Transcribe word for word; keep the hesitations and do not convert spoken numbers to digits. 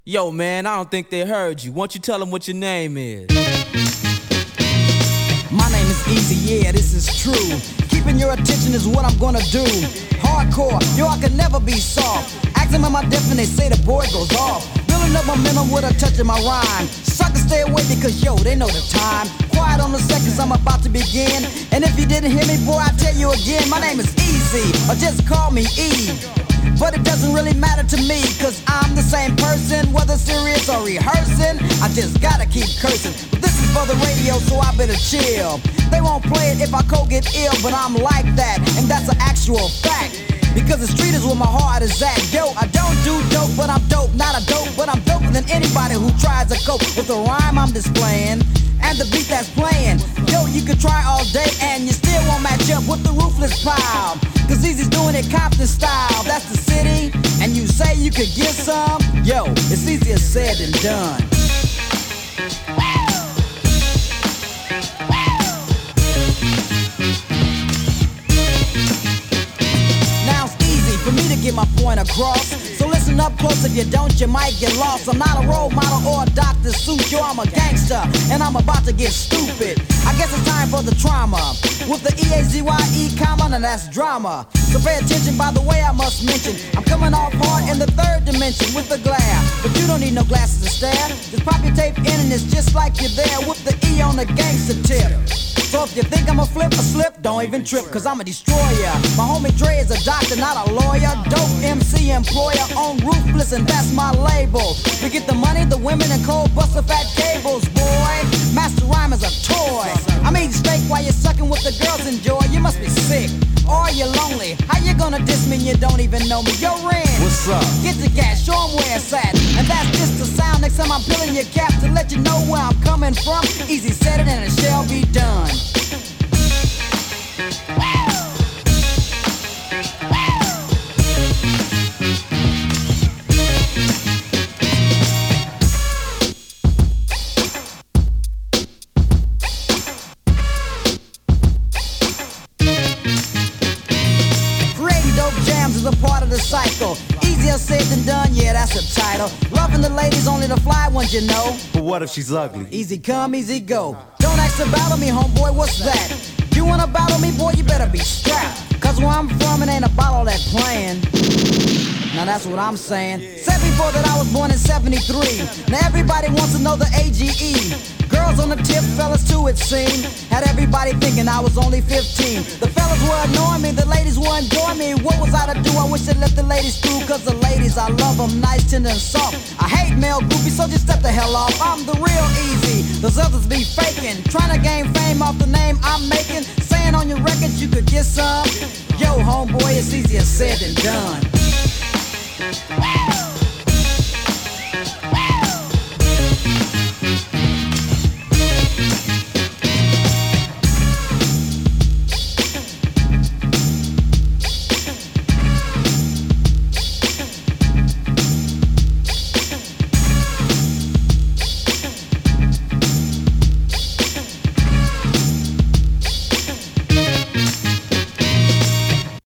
Yo, man, I don't think they heard you. Why don't you tell them what your name is? My name is Easy, yeah, this is true. Keeping your attention is what I'm gonna do. Hardcore, yo, I can never be soft. Ask them am I deaf and they say the boy goes off. Building up momentum with a touch of my rhyme. Suckers stay away because, yo, they know the time. Quiet on the seconds, I'm about to begin. And if you didn't hear me, boy, I tell you again. My name is Easy, or just call me E. But it doesn't really matter to me, cause I'm the same person, whether serious or rehearsing. I just gotta keep cursing. But this is for the radio, so I better chill. They won't play it if I cold get ill, but I'm like that, and that's an actual fact. Because the street is where my heart is at. Yo, I don't do dope, but I'm dope. Not a dope, but I'm doper than anybody who tries to cope with the rhyme I'm displaying and the beat that's playing. Yo, you can try all day and you still won't match up with the ruthless pile. Cause Easy's doing it Compton style. That's the city, and you say you could get some. Yo, it's easier said than done. For me to get my point across, so listen up close. If you don't, you might get lost. I'm not a role model or a Doctor Seuss. Yo, I'm a gangster, and I'm about to get stupid. I guess it's time for the trauma with the E A Z Y E comma, and that's drama. So pay attention, by the way, I must mention I'm coming off hard in the third dimension with the glare. But you don't need no glasses to stare. Just pop your tape in and it's just like you're there with the E on the gangster tip. So if you think I'm a flip or slip, don't even trip, cause I'm a destroyer. My homie Dre is a doctor, not a lawyer. Dope M C employer on Ruthless, and that's my label. We get the money, the women, and cold buster fat cables, boy. Master rhyme is a toy. I'm eating steak while you're sucking what the girls enjoy. You must be sick, or you're lonely. How you gonna diss me and you don't even know me? Yo, Ren, what's up? Get the gas, show 'em where it's at. And that's just the sound. Next time I'm peeling your cap to let you know where I'm coming from. Easy said it and it shall be done. Is a part of the cycle. Easier said than done, yeah, that's a title. Loving the ladies, only the fly ones, you know. But what if she's ugly? Easy come, easy go. Don't ask to battle me, homeboy, what's that? You wanna battle me, boy, you better be strapped. Cause where I'm from, it ain't a bottle that playing. Now that's what I'm saying. Said before that I was born in seventy-three. Now everybody wants to know the A G E. Girls on the tip, fellas too, it seemed. Had everybody thinking I was only fifteen. The fellas were annoying me, the ladies were enjoying me. What was I to do? I wish I'd let the ladies through. Cause the ladies, I love them, nice, tender, and soft. I hate male groupies, so just step the hell off. I'm the real Easy, those others be faking. Trying to gain fame off the name I'm making. Saying on your records you could get some. Yo, homeboy, it's easier said than done.